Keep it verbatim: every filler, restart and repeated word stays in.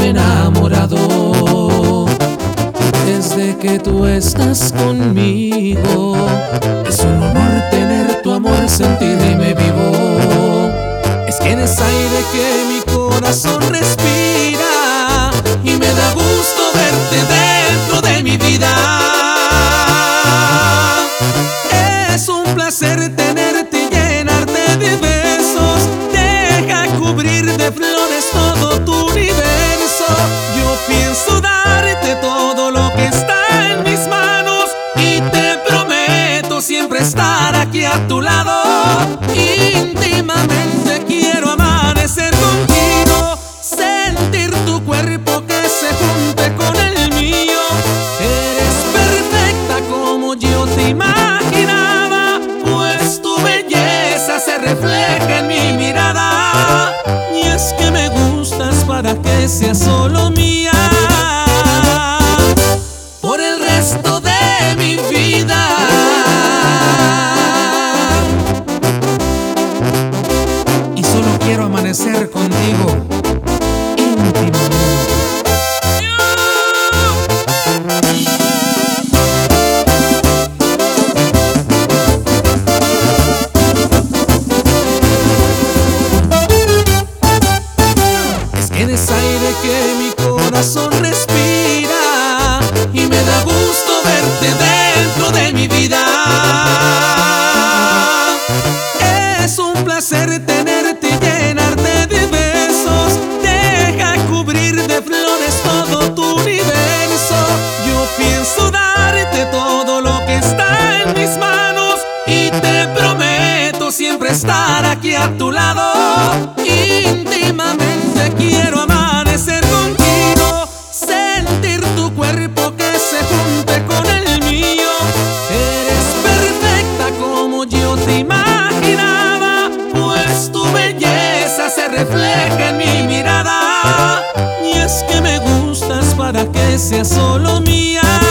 me he enamorado. Desde que tú estás conmigo, es un honor tener tu amor, sentirme vivo. Es que eres aire que mi corazón respira y me da gusto verte dentro de mi vida. Es un placer tenerte y llenarte de besos. Deja cubrir de flores todo tu universo. Yo pienso darte todo lo que está en mis manos y te prometo siempre estar aquí a tu lado. Íntimamente quiero amanecer contigo, sentir tu cuerpo que se junte con el mío. Eres perfecta como yo te imaginaba, pues tu belleza se refleja en mi mirada. Y es que me gustas para que seas solo mía por el resto de mi vida. Y solo quiero amanecer contigo íntimamente. Eres aire que mi corazón respira y me da gusto verte dentro de mi vida. Es un placer tenerte y llenarte de besos. Deja cubrir de flores todo tu universo. Yo pienso darte todo lo que está en mis manos y te prometo siempre estar aquí a tu lado. Íntimamente quiero amanecer contigo, sentir tu cuerpo que se junte con el mío. Eres perfecta como yo te imaginaba, pues tu belleza se refleja en mi mirada. Y es que me gustas para que seas solo mía.